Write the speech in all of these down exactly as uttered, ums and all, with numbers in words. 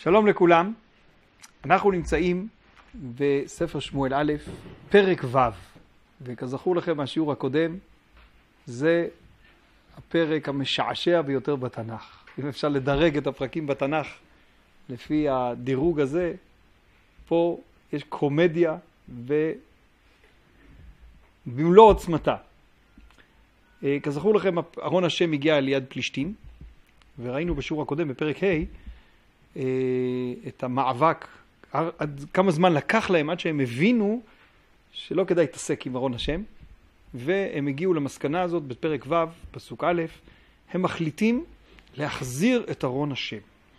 שלום לכולם, אנחנו נמצאים בספר שמואל א', פרק ו', וכזכור לכם מהשיעור הקודם, זה הפרק המשעשע ביותר בתנ"ך. אם אפשר לדרג את הפרקים בתנ"ך לפי הדירוג הזה, פה יש קומדיה ובמלוא עוצמתה. כזכור לכם, ארון השם הגיע ליד פלישתים, וראינו בשיעור הקודם בפרק ה' את המאבק, עד כמה זמן לקח להם עד שהם הבינו שלא כדאי להתעסק עם ארון השם, והם הגיעו למסקנה הזאת בפרק ו', פסוק א', הם מחליטים להחזיר את ארון השם.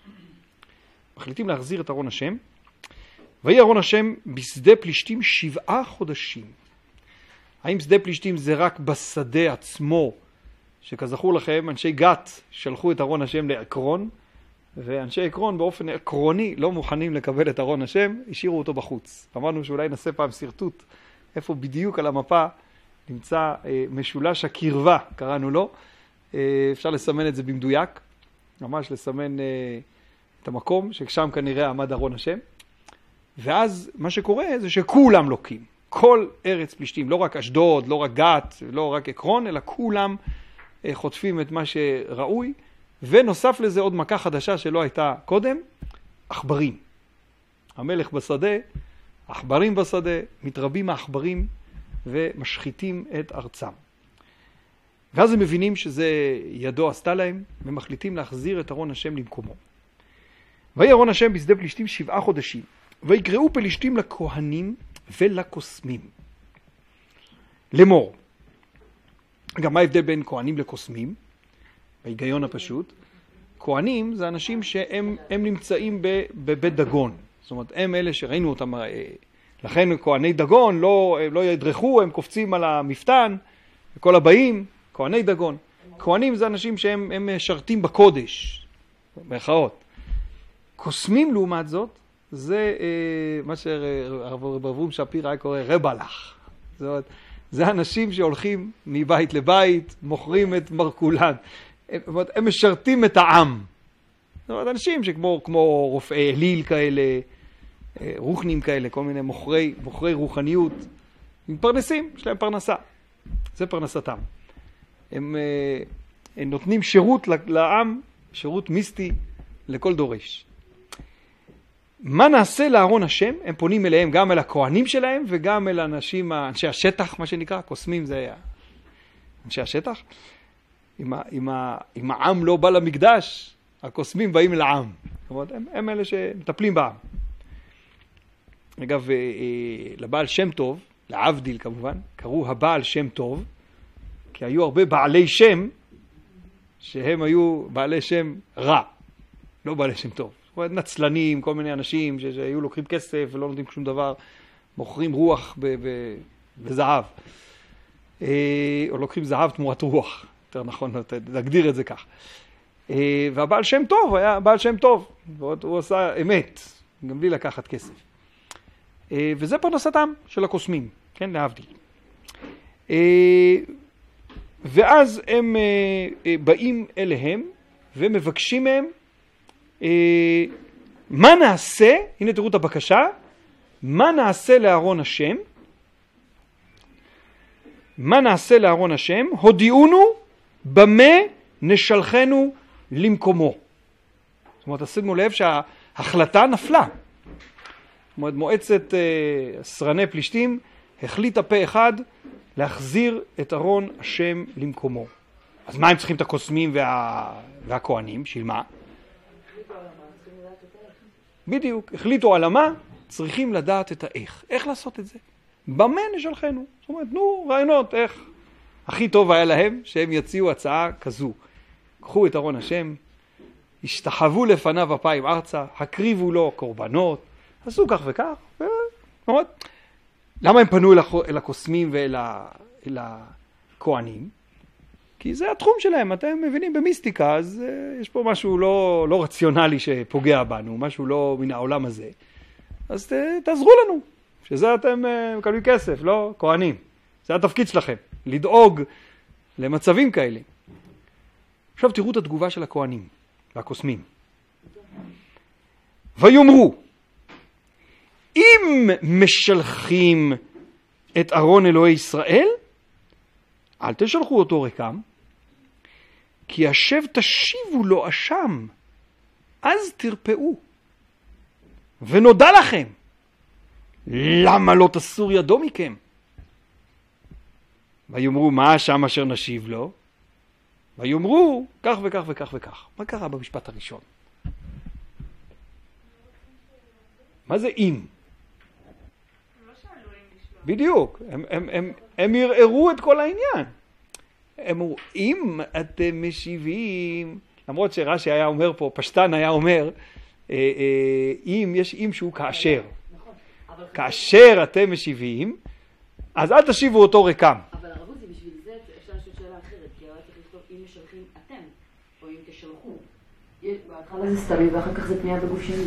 מחליטים להחזיר את ארון השם, ויהי ארון השם בשדה פלישתים שבעה חודשים. האם שדה פלישתים זה רק בשדה עצמו, שכזכור לכם, אנשי גת שלחו את ארון השם לעקרון, ואנשי עקרון באופן עקרוני לא מוכנים לקבל את ארון השם, השאירו אותו בחוץ. אמרנו שאולי נעשה פעם סרטוט, איפה בדיוק על המפה נמצא אה, משולש הקרבה, קראנו לו. אה, אפשר לסמן את זה במדויק, ממש לסמן אה, את המקום, ששם כנראה עמד ארון השם. ואז מה שקורה זה שכולם לוקים. כל ארץ פלישתים, לא רק אשדוד, לא רק גת, לא רק עקרון, אלא כולם אה, חוטפים את מה שראוי. ונוסף לזה עוד מכה חדשה שלא הייתה קודם, עכברים. המלך בשדה, עכברים בשדה, מתרבים העכברים ומשחיתים את ארצם. ואז הם מבינים שזה ידו עשתה להם, ומחליטים להחזיר את ארון השם למקומו. ויהי ארון השם בשדה פלישתים שבעה חודשים, ויקראו פלישתים לכהנים ולקוסמים. לאמור. גם מה ההבדל בין כהנים לקוסמים? בהיגיון הפשוט, כהנים זה אנשים שהם הם נמצאים בבית דגון. זאת אומרת, הם אלה שראינו אותם, לכן כהני דגון לא, לא ידרכו, הם קופצים על המפתן, וכל הבאים, כהני דגון. כהנים זה אנשים שהם הם משרתים בקודש, באחרות. קוסמים לעומת זאת, זה מה שהרב אברהם שפירא היה קורא רבלח. זאת אומרת, זה אנשים שהולכים מבית לבית, מוכרים את מרקולן. הם משרתים את העם. זאת אומרת, אנשים שכמו כמו רופאי אליל כאלה, רוחנים כאלה, כל מיני מוכרי, מוכרי רוחניות, הם פרנסים, יש להם פרנסה. זה פרנסתם. הם, הם נותנים שירות לעם, שירות מיסטי לכל דורש. מה נעשה לארון השם? הם פונים אליהם גם אל הכהנים שלהם וגם אל האנשים, אנשי השטח, מה שנקרא, קוסמים זה היה. אנשי השטח. אם, אם, אם העם לא בא למקדש, הקוסמים באים לעם. זאת אומרת, הם, הם אלה שמטפלים בעם. אגב, לבעל שם טוב, להבדיל כמובן, קראו הבעל שם טוב, כי היו הרבה בעלי שם, שהם היו בעלי שם רע, לא בעלי שם טוב. זאת אומרת, נצלנים, כל מיני אנשים שהיו לוקחים כסף ולא נותנים שום דבר, מוכרים רוח ב, ב, בזהב, או לוקחים זהב תמורת רוח. יותר נכון, להגדיר את זה כך. והבעל שם טוב היה בעל שם טוב, הוא עשה אמת, גם בלי לקחת כסף. וזה פרנסתם של הקוסמים, כן, להבדיל. ואז הם באים אליהם ומבקשים מהם, מה נעשה, הנה תראו את הבקשה, מה נעשה לארון השם? מה נעשה לארון השם? הודיעונו במה נשלחנו למקומו. זאת אומרת, שימו לב שההחלטה נפלה. זאת אומרת, מועצת אה, סרני פלישתים החליטה פה אחד להחזיר את ארון השם למקומו. אז מה הם צריכים את הקוסמים וה... והכהנים? של מה? החליטו על מה, צריכים לדעת את האיך. בדיוק, החליטו על מה, צריכים לדעת את האיך. איך לעשות את זה? במה נשלחנו? זאת אומרת, נו, רעיונות, איך? הכי טוב היה להם שהם יציעו הצעה כזו. קחו את ארון השם, השתחוו לפניו אפיים ארצה, הקריבו לו קורבנות, עשו כך וכך. ו... אומרת, למה הם פנו אל הקוסמים ואל הכהנים? כי זה התחום שלהם, אתם מבינים במיסטיקה, אז יש פה משהו לא, לא רציונלי שפוגע בנו, משהו לא מן העולם הזה. אז ת, תעזרו לנו, שזה אתם מקבלים כסף, לא? כהנים. זה התפקיד שלכם, לדאוג למצבים כאלה. עכשיו תראו את התגובה של הכהנים והקוסמים. ויאמרו, אם משלחים את ארון אלוהי ישראל, אל תשלחו אותו ריקם, כי השב תשיבו לו אשם, אז תרפאו. ונודע לכם, למה לא תסור ידו מכם? ויאמרו, מה האשם אשר נשיב לו? ויאמרו, כך וכך וכך וכך. מה קרה במשפט הראשון? מה זה אם? בדיוק, הם, הם, הם, הם ירערו את כל העניין. הם אמרו, אם אתם משיבים, למרות שרש"י היה אומר פה, פשטן היה אומר, אה, אה, אם יש אם שהוא כאשר. כאשר אתם משיבים, אז אל תשיבו אותו ריקם. אבל הרבות זה בשביל זה, אפשר לשאול שאלה אחרת, כי הרי צריך לכתוב אם משלחים אתם, או אם תשלחו. בהתחלה זה סתמי ואחר כך זה פנייה בגוף שני.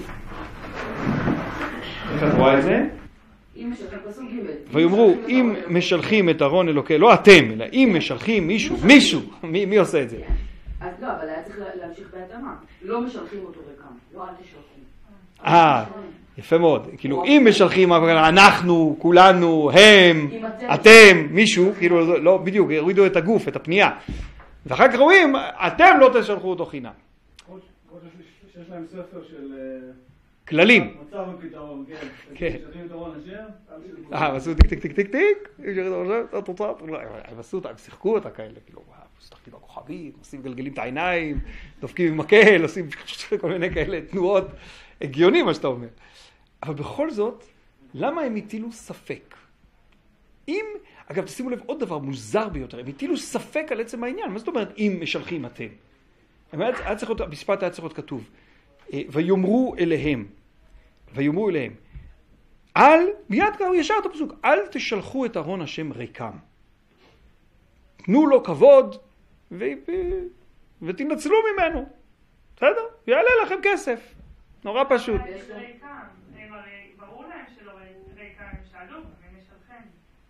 איך את רואה את זה? אם משלחים, פסוק ג' ויאמרו, אם משלחים את ארון אלוקי, לא אתם, אלא אם משלחים מישהו, מישהו, מי, מי עושה את זה? אז לא, אבל היה צריך להמשיך בהתאמה. לא משלחים אותו ריקם, לא אל תשלחו. אה, יפה מאוד. כאילו, אם משלחים, אנחנו, כולנו, הם, אתם, מישהו, כאילו, לא, בדיוק, הורידו את הגוף, את הפנייה. ואחר כך רואים, אתם לא תשלחו אותו חינם. שיש להם ספר של כללים. מצב ופתרון, כן. שתכין את ארון השם. אה, הם עשו טיק טיק טיק טיק טיק, הם עשו אותה, הם שיחקו אותה כאלה, כאילו, משחקים בכוכבים, עושים גלגלים את העיניים, דופקים עם מקל, עושים כל מיני כאלה תנועות, הגיוני מה שאתה אומר. אבל בכל זאת, למה הם הטילו ספק? אם, אגב, תשימו לב עוד דבר מוזר ביותר, הם הטילו ספק על עצם העניין. מה זאת אומרת, אם משלחים אתם? המשפט היה צריך להיות כתוב, ויאמרו אליהם, ויאמרו אליהם, אל, מיד כבר ישר את הפסוק, אל תשלחו את ארון השם ריקם. תנו לו כבוד, ו... ותנצלו ממנו. בסדר? יעלה לכם כסף. נורא פשוט. ברור להם שלא ריקם, הם שאלו, הם משלחם.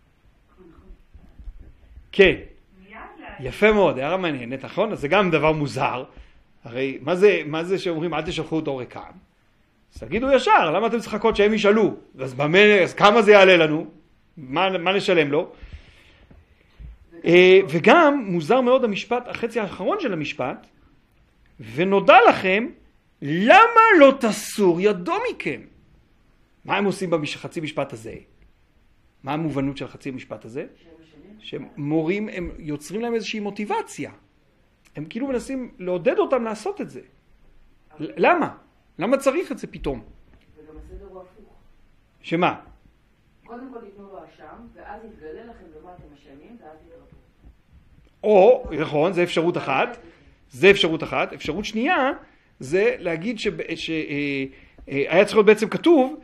כן. יפה מאוד, הערה מעניינת, נכון? אז זה גם דבר מוזר. הרי מה זה, מה זה שאומרים אל תשלחו אותו ריקם? אז תגידו ישר, למה אתם צריכים לחכות שהם ישאלו? אז, במה, אז כמה זה יעלה לנו? מה, מה נשלם לו? וגם מוזר מאוד המשפט, החצי האחרון של המשפט, ונודע לכם, למה לא תסור ידו מכם? מה הם עושים בחצי משפט הזה? מה המובנות של חצי המשפט הזה? שמורים, הם יוצרים להם איזושהי מוטיבציה. הם כאילו מנסים לעודד אותם לעשות את זה. למה? למה צריך את זה פתאום? וגם הסדר הוא הפוך. שמה? קודם כל יתנו לו אשם, ואז יתגלה לכם במה אתם אשמים, ואז יתרפו. או, נכון, זה אפשרות אחת. זה אפשרות אחת. אפשרות שנייה, זה להגיד שהיה צריך להיות בעצם כתוב,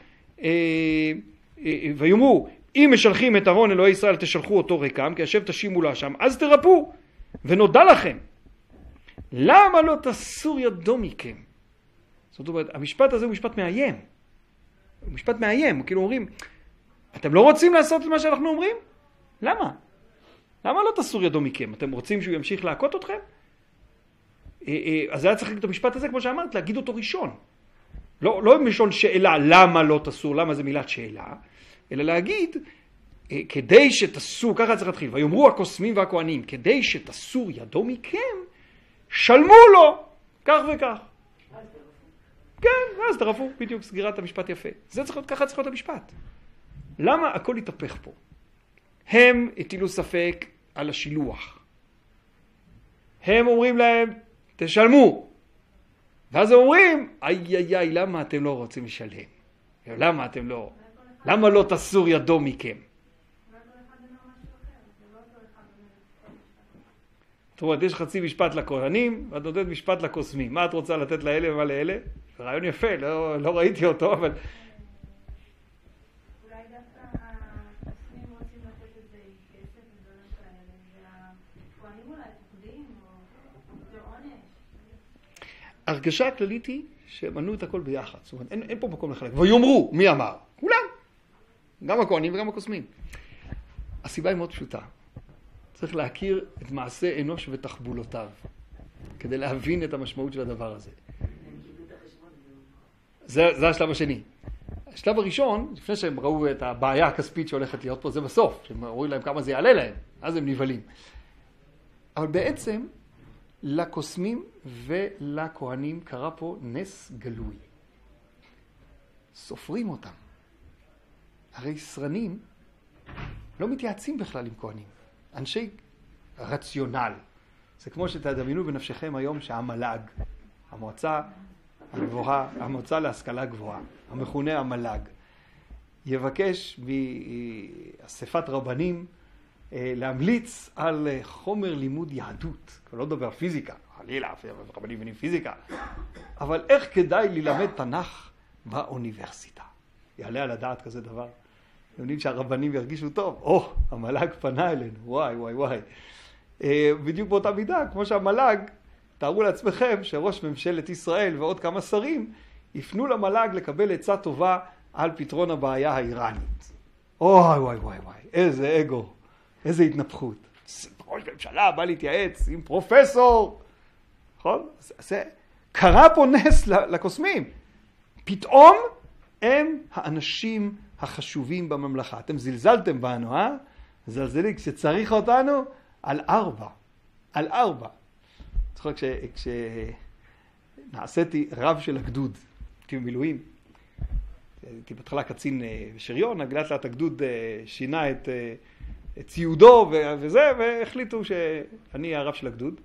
ויאמרו, אם משלחים את ארון אלוהי ישראל, תשלחו אותו ריקם, כי השב תשימו לו אשם, אז תרפו, ונודע לכם. למה לא תסור ידו מכם? זאת אומרת, המשפט הזה הוא משפט מאיים. הוא משפט מאיים, כאילו אומרים, אתם לא רוצים לעשות את מה שאנחנו אומרים? למה? למה לא תסור ידו מכם? אתם רוצים שהוא ימשיך להכות אתכם? אז היה צריך את המשפט הזה, כמו שאמרת, להגיד אותו ראשון. לא, לא משון שאלה, למה לא תסור, למה זה מילת שאלה, אלא להגיד, כדי שתסור, ככה צריך להתחיל, ויאמרו הקוסמים והכהנים, כדי שתסור ידו מכם, שלמו לו, כך וכך. כן, אז תרפו, בדיוק, סגירת המשפט יפה. זה צריך להיות, ככה צריך להיות המשפט. למה הכל התהפך פה? הם הטילו ספק על השילוח. הם אומרים להם, תשלמו. ואז הם אומרים, איי איי איי, למה אתם לא רוצים לשלם? למה אתם לא? למה לא תסור ידו מכם? זאת אומרת, יש חצי משפט לכהנים, ואת נותנת משפט לקוסמים. מה את רוצה לתת לאלה ומה לאלה? זה רעיון יפה, לא, לא ראיתי אותו, אבל... אולי דווקא הקוסמים רוצים לתת את זה כסף ודברים כאלה, והכהנים אולי פוחדים או זה עונש. הרגשה הכללית היא שמנו את הכל ביחד. זאת אומרת, אין, אין פה מקום לחלק. ויאמרו, מי אמר? כולם. גם הכהנים וגם הקוסמים. הסיבה היא מאוד פשוטה. צריך להכיר את מעשה אנוש ותחבולותיו, כדי להבין את המשמעות של הדבר הזה. זה, זה השלב השני. השלב הראשון, לפני שהם ראו את הבעיה הכספית שהולכת להיות פה, זה בסוף, שהם ראו להם כמה זה יעלה להם, אז הם נבהלים. אבל בעצם, לקוסמים ולכהנים קרה פה נס גלוי. סופרים אותם. הרי סרנים לא מתייעצים בכלל עם כהנים. אנשי רציונל. זה כמו שתדמיינו בנפשכם היום שהמל"ג, המועצה הגבוהה, המועצה להשכלה גבוהה, המכונה המל"ג, יבקש מאספת רבנים להמליץ על חומר לימוד יהדות. לא לדבר פיזיקה, חלילה, רבנים מבינים פיזיקה, אבל איך כדאי ללמד תנ"ך באוניברסיטה. יעלה על הדעת כזה דבר. יודעים שהרבנים ירגישו טוב, או, המל"ג פנה אלינו, וואי וואי וואי. בדיוק באותה מידה, כמו שהמל"ג, תארו לעצמכם שראש ממשלת ישראל ועוד כמה שרים יפנו למל"ג לקבל עצה טובה על פתרון הבעיה האיראנית. וואי וואי וואי וואי, איזה אגו, איזה התנפחות. ראש ממשלה בא להתייעץ עם פרופסור. נכון? זה קרה פה נס לקוסמים. פתאום הם האנשים החשובים בממלכה. אתם זלזלתם בנו, אה? זלזלים כשצריך אותנו על ארבע. על ארבע. זוכר כש... כשנעשיתי רב של הגדוד, הייתי במילואים. הייתי בהתחלה קצין שריון, הגלת לה את הגדוד שינה את, את ציודו וזה, והחליטו שאני הרב של הגדוד.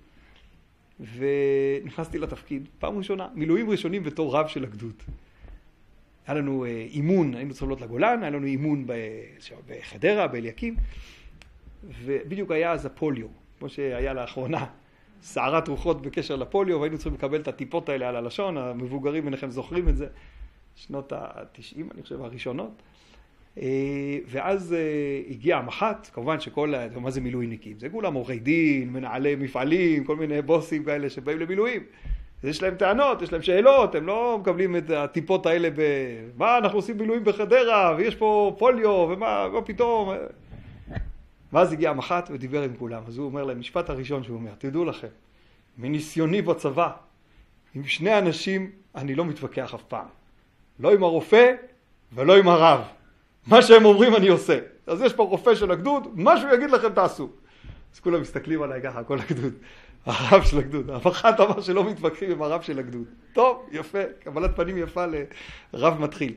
ונכנסתי לתפקיד, פעם ראשונה, מילואים ראשונים בתור רב של הגדוד. היה לנו אימון, היינו צריכים לעלות לגולן, היה לנו אימון בחדרה, באליקים, ובדיוק היה אז הפוליו, כמו שהיה לאחרונה, סערת רוחות בקשר לפוליו, והיינו צריכים לקבל את הטיפות האלה על הלשון, המבוגרים ביניכם זוכרים את זה, שנות ה-תשעים, אני חושב, הראשונות. ואז הגיע המח"ט, כמובן שכל, מה זה מילואיניקים? זה כולם עורכי דין, מנהלי מפעלים, כל מיני בוסים כאלה שבאים למילואים. יש להם טענות, יש להם שאלות, הם לא מקבלים את הטיפות האלה ב... מה, אנחנו עושים מילואים בחדרה, ויש פה פוליו, ומה, מה פתאום? ואז הגיע המח"ט ודיבר עם כולם. אז הוא אומר להם, משפט הראשון שהוא אומר, תדעו לכם, מניסיוני בצבא, עם שני אנשים אני לא מתווכח אף פעם. לא עם הרופא ולא עם הרב. מה שהם אומרים אני עושה. אז יש פה רופא של הגדוד, מה שהוא יגיד לכם תעשו. אז כולם מסתכלים עליי ככה, כל הגדוד. הרב של הגדוד. המח"ט אמר שלא מתווכחים עם הרב של הגדוד. טוב, יפה, קבלת פנים יפה לרב מתחיל.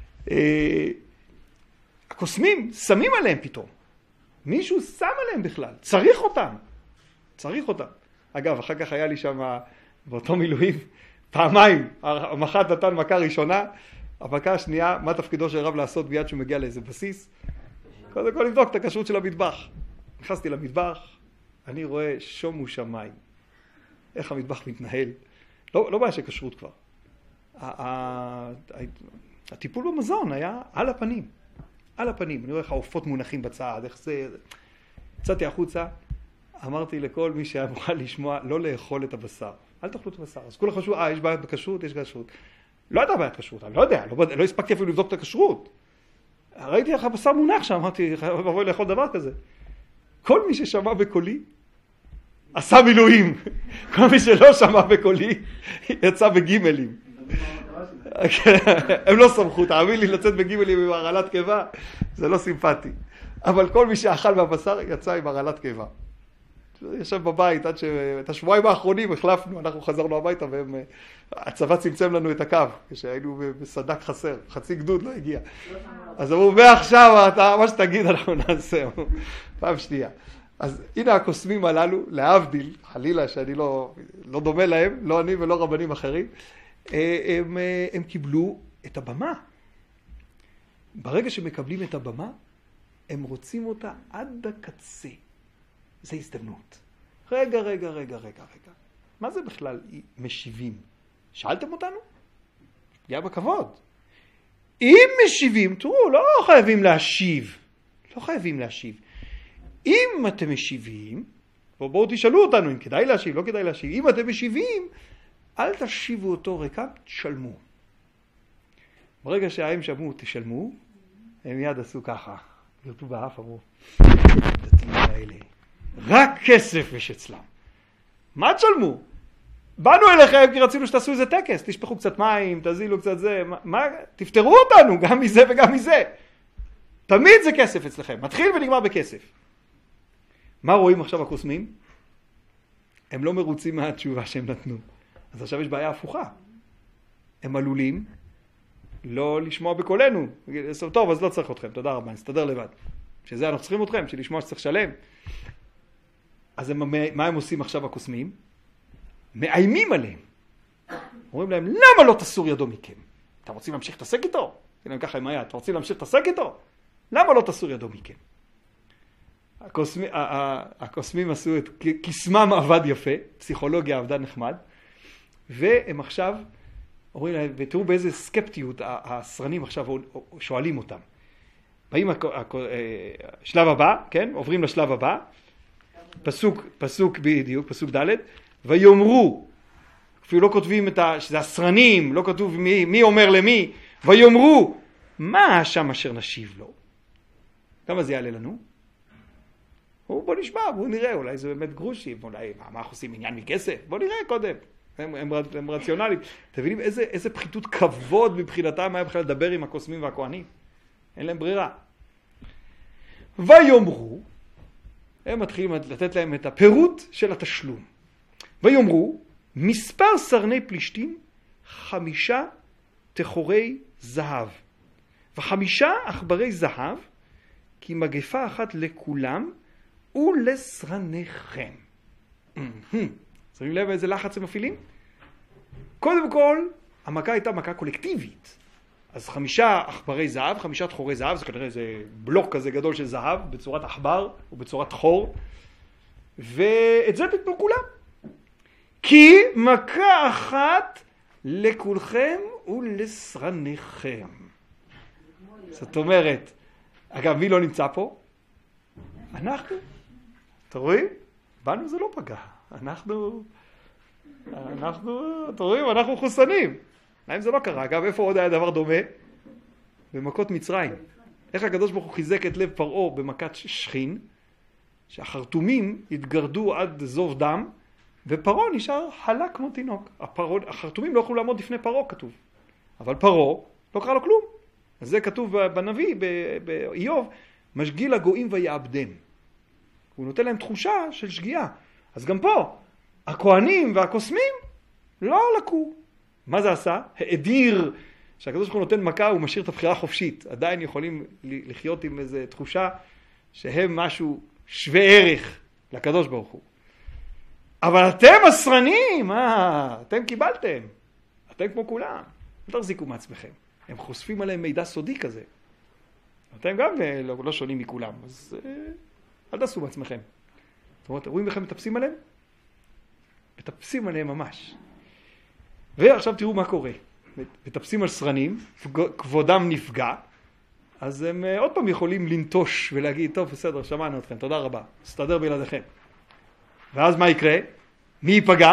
הקוסמים שמים עליהם פתאום. מישהו שם עליהם בכלל. צריך אותם. צריך אותם. אגב, אחר כך היה לי שם באותו מילואים פעמיים. המח"ט נתן מכה ראשונה, המכה השנייה, מה תפקידו של רב לעשות ביד שהוא מגיע לאיזה בסיס? קודם כל לבדוק את הכשרות של המטבח. נכנסתי למטבח, אני רואה שומו שמיים. איך המטבח מתנהל. לא, לא בעיה של כשרות כבר. הטיפול במזון היה על הפנים. על הפנים. אני רואה איך העופות מונחים בצד, איך זה... יצאתי החוצה, אמרתי לכל מי שהיה מוכן לשמוע, לא לאכול את הבשר. אל תאכלו את הבשר. אז כולם חשבו, אה, יש בעיית בכשרות, יש כשרות. לא הייתה בעיית כשרות, אני לא יודע, לא, לא הספקתי אפילו לבדוק את הכשרות. ראיתי איך הבשר מונח שם, אמרתי, חייב לבוא לאכול דבר כזה. כל מי ששמע בקולי, עשה מילואים. כל מי שלא שמע בקולי, יצא בגימלים. הם לא סמכו, תאמין לי, לצאת בגימלים עם הרעלת קיבה, זה לא סימפטי. אבל כל מי שאכל מהבשר יצא עם הרעלת קיבה. ישב בבית עד שאת השבועיים האחרונים החלפנו, אנחנו חזרנו הביתה והצבא צמצם לנו את הקו, כשהיינו בסדק חסר, חצי גדוד לא הגיע. אז אמרו, מעכשיו, מה שתגיד אנחנו נעשה, פעם שנייה. אז הנה הקוסמים הללו, להבדיל, חלילה שאני לא, לא דומה להם, לא אני ולא רבנים אחרים, הם, הם קיבלו את הבמה. ברגע שמקבלים את הבמה, הם רוצים אותה עד הקצה. זה הזדמנות. רגע, רגע, רגע, רגע, רגע. מה זה בכלל משיבים? שאלתם אותנו? פגיעה בכבוד. אם משיבים, תראו, לא חייבים להשיב. לא חייבים להשיב. אם אתם משיבים, בואו בוא תשאלו אותנו אם כדאי להשיב, לא כדאי להשיב. אם אתם משיבים, אל תשיבו אותו ריקם, תשלמו. ברגע שההם שמעו, תשלמו, הם מיד עשו ככה. ירדו באף, אמרו, דתיים האלה. רק כסף יש אצלם. מה תשלמו? באנו אליכם כי רצינו שתעשו איזה טקס, תשפכו קצת מים, תזילו קצת זה, מה, מה, תפטרו אותנו גם מזה וגם מזה. תמיד זה כסף אצלכם, מתחיל ונגמר בכסף. מה רואים עכשיו הקוסמים? הם לא מרוצים מהתשובה שהם נתנו. אז עכשיו יש בעיה הפוכה. הם עלולים לא לשמוע בקולנו. טוב, אז לא צריך אתכם, תודה רבה, נסתדר לבד. שזה אנחנו צריכים אתכם, שלשמוע שצריך שלם. אז הם, מה הם עושים עכשיו הקוסמים? מאיימים עליהם. אומרים להם, למה לא תסור ידו מכם? אתם רוצים להמשיך להתעסק איתו? תראה ככה עם היד, אתם רוצים להמשיך להתעסק איתו? למה לא תסור ידו מכם? הקוסמי, הקוסמים עשו את קסמם עבד יפה, פסיכולוגיה עבדה נחמד, והם עכשיו אומרים להם, ותראו באיזה סקפטיות הסרנים עכשיו שואלים אותם. באים השלב הבא, כן? עוברים לשלב הבא, פסוק, פסוק בדיוק, פסוק ד' ויאמרו, אפילו לא כותבים את ה... שזה הסרנים, לא כתוב מי, מי אומר למי, ויאמרו, מה האשם אשר נשיב לו? כמה זה יעלה לנו? בוא נשמע, בוא נראה, אולי זה באמת גרושים, אולי מה, מה אנחנו עושים עניין מכסף? בוא נראה קודם, הם, הם, הם רציונליים. אתם מבינים איזה, איזה פחיתות כבוד מבחינתם היה בכלל לדבר עם הקוסמים והכהנים? אין להם ברירה. ויאמרו, הם מתחילים לתת להם את הפירוט של התשלום. ויאמרו, מספר סרני פלישתים, חמישה תחורי זהב, וחמישה עכברי זהב, כי מגפה אחת לכולם, ולסרניכם. שמים לב איזה לחץ הם מפעילים? קודם כל, המכה הייתה מכה קולקטיבית. אז חמישה עכברי זהב, חמישה תחורי זהב, זה כנראה איזה בלוק כזה גדול של זהב, בצורת עכבר או בצורת חור, ואת זה תתנו כולם. כי מכה אחת לכולכם ולסרניכם. זאת אומרת, אגב, מי לא נמצא פה? אנחנו. אתה רואים? בנו זה לא פגע. אנחנו, אנחנו, אתה רואים? אנחנו חוסנים. להם זה לא קרה. אגב, איפה עוד היה דבר דומה? במכות מצרים. איך הקדוש ברוך הוא חיזק את לב פרעה במכת שכין, שהחרטומים התגרדו עד זוב דם, ופרעה נשאר חלק כמו תינוק. הפרעה, החרטומים לא יכלו לעמוד לפני פרעה, כתוב. אבל פרעה לא קרה לו כלום. אז זה כתוב בנביא, באיוב, משגיל הגויים ויעבדם. הוא נותן להם תחושה של שגיאה. אז גם פה, הכהנים והקוסמים לא לקו. מה זה עשה? האדיר, שהקדוש ברוך הוא נותן מכה, הוא משאיר את הבחירה חופשית. עדיין יכולים לחיות עם איזו תחושה שהם משהו שווה ערך לקדוש ברוך הוא. אבל אתם הסרנים, אה, אתם קיבלתם. אתם כמו כולם. אל תחזיקו מעצמכם. הם חושפים עליהם מידע סודי כזה. אתם גם לא, לא שונים מכולם, אז אל תעשו בעצמכם. זאת אומרת, רואים איך הם מטפסים עליהם? מטפסים עליהם ממש. ועכשיו תראו מה קורה. מטפסים על סרנים, כבודם נפגע, אז הם עוד פעם יכולים לנטוש ולהגיד, טוב, בסדר, שמענו אתכם, תודה רבה, סתדר בלעדיכם. ואז מה יקרה? מי ייפגע?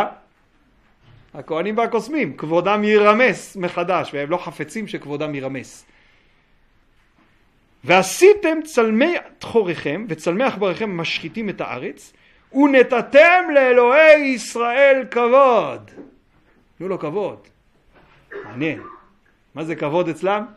הכהנים והקוסמים, כבודם יירמס מחדש, והם לא חפצים שכבודם יירמס. ועשיתם צלמי תחוריכם וצלמי עכבריכם משחיתים את הארץ, ונתתם לאלוהי ישראל כבוד. תנו לו כבוד. מעניין. מה זה כבוד אצלם?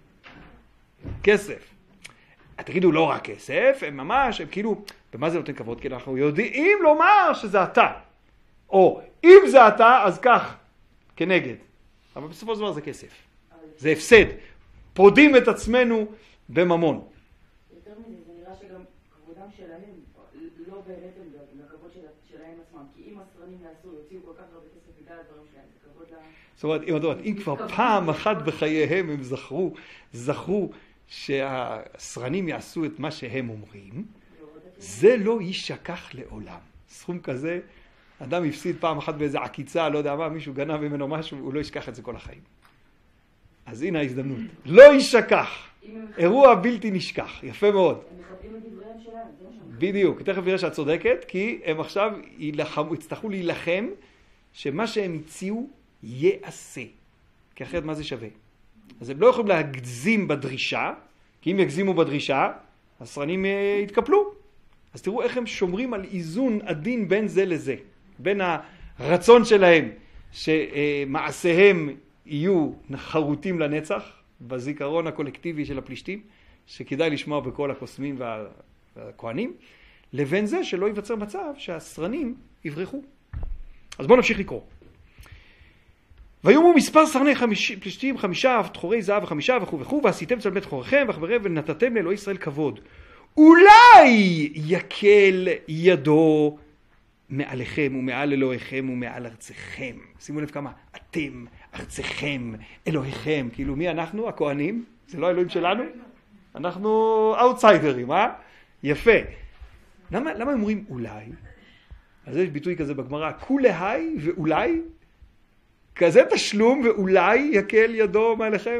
כסף. תגידו לא רק כסף, הם ממש, הם כאילו, במה זה נותן כבוד? כי אנחנו יודעים לומר שזה אתה. או אם זה אתה, אז כך, כנגד. אבל בסופו של דבר זה כסף. זה הפסד. פרודים את עצמנו בממון. יותר מזה, זה נראה שגם כבודם שלהם לא באמת הם לכבוד שלהם עצמם. כי אם הסרנים יעשו, יוציאו כל כך הרבה כסף בגלל הדברים שלהם, זה כבוד לה... זאת אומרת, אם, אומרת, אם כבר פעם אחת בחייהם הם זכרו, זכרו שהסרנים יעשו את מה שהם אומרים, זה לא יישכח לעולם. סכום כזה, אדם הפסיד פעם אחת באיזה עקיצה, לא יודע מה, מישהו גנב ממנו משהו, הוא לא ישכח את זה כל החיים. אז הנה ההזדמנות. לא יישכח. אירוע בלתי נשכח. יפה מאוד. הם מכבדים את דבריהם שלהם. בדיוק. תכף נראה שאת צודקת, כי הם עכשיו יצטרכו להילחם שמה שהם הציעו יעשה. כי אחרת מה זה שווה? אז הם לא יכולים להגזים בדרישה, כי אם יגזימו בדרישה, הסרנים יתקפלו. אז תראו איך הם שומרים על איזון עדין בין זה לזה. בין הרצון שלהם שמעשיהם יהיו חרוטים לנצח, בזיכרון הקולקטיבי של הפלישתים, שכדאי לשמוע בכל הקוסמים והכהנים, לבין זה שלא ייווצר מצב שהסרנים יברחו. אז בואו נמשיך לקרוא. ויאמרו מספר סרני חמיש, פלישתים חמישה, תחורי זהב וחמישה וכו' וכו', ועשיתם צל בית חוריכם וחבריהם ונתתם לאלוהי ישראל כבוד. אולי יקל ידו מעליכם ומעל אלוהיכם ומעל ארציכם. שימו לב כמה אתם, ארציכם, אלוהיכם. כאילו מי אנחנו? הכהנים? זה לא האלוהים שלנו? אנחנו אאוטסיידרים, אה? יפה. למה, למה הם אומרים אולי? אז יש ביטוי כזה בגמרא, כולי ואולי, כזה תשלום ואולי יקל ידו מעליכם?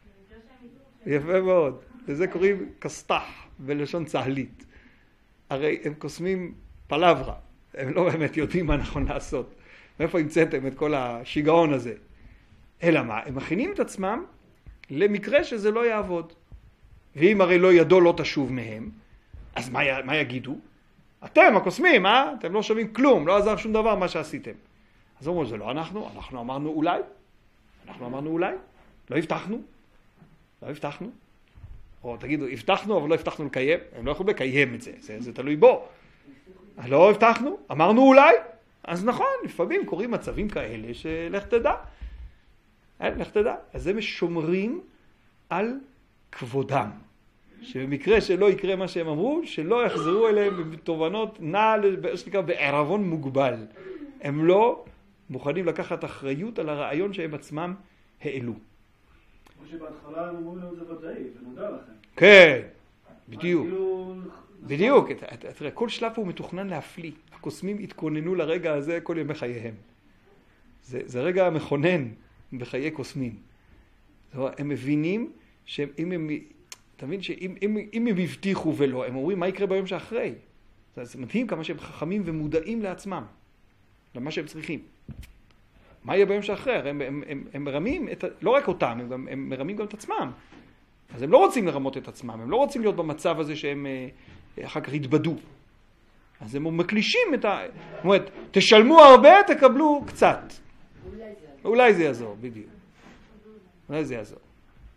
יפה מאוד. לזה קוראים כסתח בלשון צהלית. הרי הם קוסמים פלברה. הם לא באמת יודעים מה נכון לעשות. מאיפה המצאתם את כל השיגעון הזה? אלא מה? הם מכינים את עצמם למקרה שזה לא יעבוד. ואם הרי לא ידו לא תשוב מהם, אז מה, מה יגידו? אתם הקוסמים, אה? אתם לא שווים כלום, לא עזר שום דבר מה שעשיתם. אז אומרים, זה לא אנחנו, אנחנו אמרנו אולי. אנחנו אמרנו אולי. לא הבטחנו. לא הבטחנו. או תגידו, הבטחנו אבל לא הבטחנו לקיים. הם לא יכולים לקיים את זה, זה, זה תלוי בו. לא הבטחנו, אמרנו אולי. אז נכון, לפעמים קוראים מצבים כאלה שלך תדע. אין, לך תדע. אז הם שומרים על כבודם. שבמקרה שלא יקרה מה שהם אמרו, שלא יחזרו אליהם בתובנות נע, שנקרא, בערבון מוגבל. הם לא מוכנים לקחת אחריות על הרעיון שהם עצמם העלו. כמו שבהתחלה הם אמרו לנו זה ודאי, ונודע לכם. כן, בדיוק. בדיוק. תראה, כל שלב הוא מתוכנן להפליא. הקוסמים התכוננו לרגע הזה כל ימי חייהם. זה, זה רגע מכונן בחיי קוסמים. הם מבינים שאם הם... אתה מבין שאם אם, אם הם הבטיחו ולא, הם אומרים מה יקרה ביום שאחרי. זה מדהים כמה שהם חכמים ומודעים לעצמם, למה שהם צריכים. מה יהיה ביום שאחרי? הם, הם, הם, הם מרמים את, לא רק אותם, הם, גם, הם מרמים גם את עצמם. אז הם לא רוצים לרמות את עצמם, הם לא רוצים להיות במצב הזה שהם אחר כך יתבדו. אז הם מקלישים את ה... זאת אומרת, תשלמו הרבה, תקבלו קצת. אולי זה יעזור. אולי זה יעזור, בדיוק. אולי זה יעזור.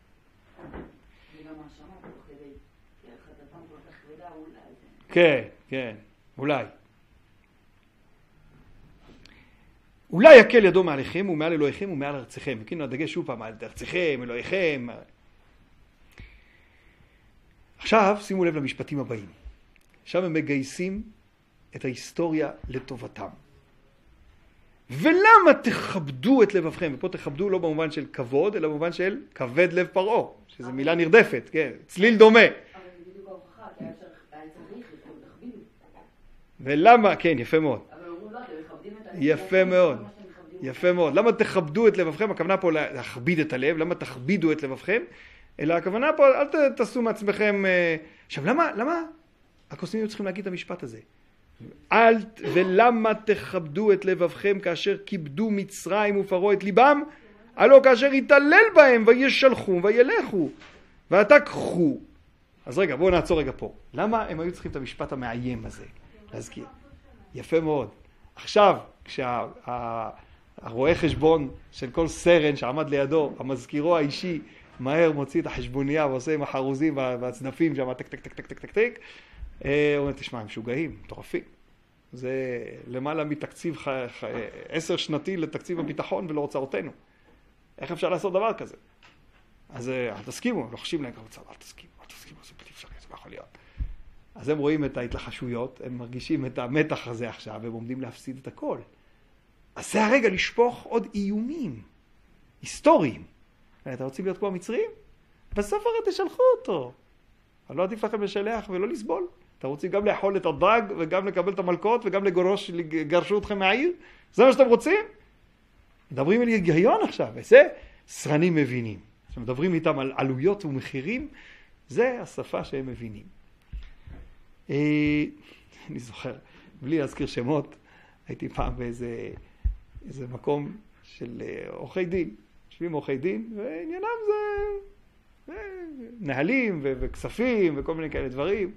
כן, כן, אולי. אולי יקל ידו מעליכם ומעל אלוהיכם ומעל ארציכם. כן, הדגש שוב פעם, על ארציכם, אלוהיכם. עכשיו, שימו לב למשפטים הבאים. עכשיו הם מגייסים את ההיסטוריה לטובתם. ולמה תכבדו את לבבכם? ופה תכבדו לא במובן של כבוד, אלא במובן של כבד לב פרעה, שזו מילה נרדפת, כן, צליל דומה. ולמה, כן, יפה מאוד. יפה מאוד. יפה מאוד. למה תכבדו את לבבכם? הכוונה פה להכביד את הלב. למה תכבידו את לבבכם? אלא הכוונה פה, אל תעשו מעצמכם... עכשיו, למה, למה הקוסמים צריכים להגיד את המשפט הזה? אל, ולמה תכבדו את לבבכם כאשר כיבדו מצרים ופרעה את ליבם? הלא כאשר יתעלל בהם וישלחו וילכו ותקחו. אז רגע, בואו נעצור רגע פה. למה הם היו צריכים את המשפט המאיים הזה? להזכיר. יפה מאוד. עכשיו, כשהרואה חשבון של כל סרן שעמד לידו, המזכירו האישי, מהר מוציא את החשבונייה ועושה עם החרוזים והצדפים שם, טק טק טק טק טק טק טק, הוא אומר, תשמע, הם משוגעים, מטורפים. זה למעלה מתקציב ח... ח... עשר שנתי לתקציב הביטחון ולא הוצאותינו. איך אפשר לעשות דבר כזה? אז אל תסכימו, לא חשים להם כמוצר, אל תסכימו, אל תסכימו, זה בלתי אפשרי, זה לא יכול להיות. אז הם רואים את ההתלחשויות, הם מרגישים את המתח הזה עכשיו, והם עומדים להפסיד את הכל. אז זה הרגע לשפוך עוד איומים, היסטוריים. אתם רוצים להיות כמו המצרים? בסוף הרי תשלחו אותו. אבל לא עדיף לכם לשלח ולא לסבול. אתם רוצים גם לאכול את הדג, וגם לקבל את המלכות, וגם לגרוש, לגרשו אתכם מהעיר? זה מה שאתם רוצים? מדברים על היגיון עכשיו, וזה סרנים מבינים. כשמדברים איתם על עלויות ומחירים, זה השפה שהם מבינים. אני זוכר, בלי להזכיר שמות, הייתי פעם באיזה איזה מקום של עורכי דין. יושבים עורכי דין, ועניינם זה נהלים וכספים וכל מיני כאלה דברים.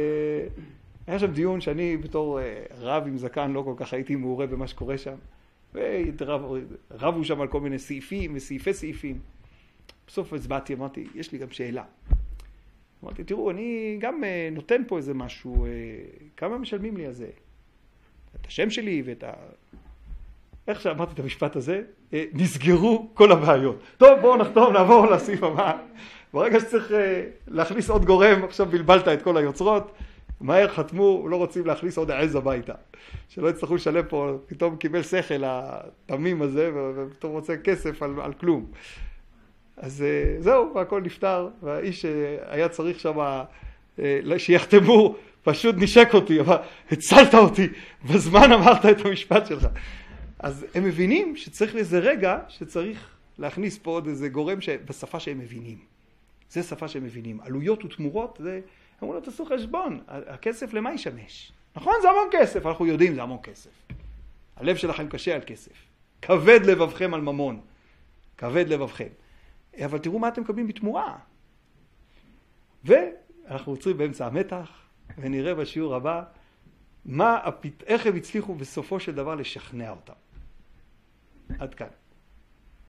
והיה שם דיון שאני בתור רב עם זקן לא כל כך הייתי מעורה במה שקורה שם. רבו שם על כל מיני סעיפים וסעיפי סעיפים. בסוף הצבעתי, אמרתי, יש לי גם שאלה. אמרתי, תראו, אני גם נותן פה איזה משהו, כמה משלמים לי על זה? את השם שלי ואת ה... איך שאמרתי את המשפט הזה, נסגרו כל הבעיות. טוב, בואו נחתום, נעבור לסעיף הבא. ברגע שצריך להכניס עוד גורם, עכשיו בלבלת את כל היוצרות, מהר חתמו, לא רוצים להכניס עוד עז הביתה. שלא יצטרכו לשלם פה, פתאום קיבל שכל התמים הזה, ופתאום רוצה כסף על, על כלום. אז זהו, והכל נפטר, והאיש היה צריך שם שיחתמו, פשוט נשק אותי, אבל הצלת אותי, בזמן אמרת את המשפט שלך. אז הם מבינים שצריך לזה רגע, שצריך להכניס פה עוד איזה גורם בשפה שהם מבינים. זה שפה שהם מבינים. עלויות ותמורות, זה, אמרו לו, תעשו חשבון, הכסף למה ישמש? נכון, זה המון כסף, אנחנו יודעים, זה המון כסף. הלב שלכם קשה על כסף. כבד לבבכם על ממון. כבד לבבכם. אבל תראו מה אתם מקבלים בתמורה. ואנחנו עוצרים באמצע המתח, ונראה בשיעור הבא, מה, איך הם הצליחו בסופו של דבר לשכנע אותם. עד כאן.